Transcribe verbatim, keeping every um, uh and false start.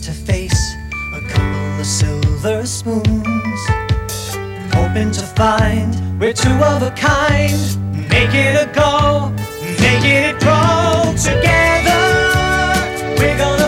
to face a couple of silver spoons, hoping to find we're two of a kind. Make it a go, make it grow. Together we're gonna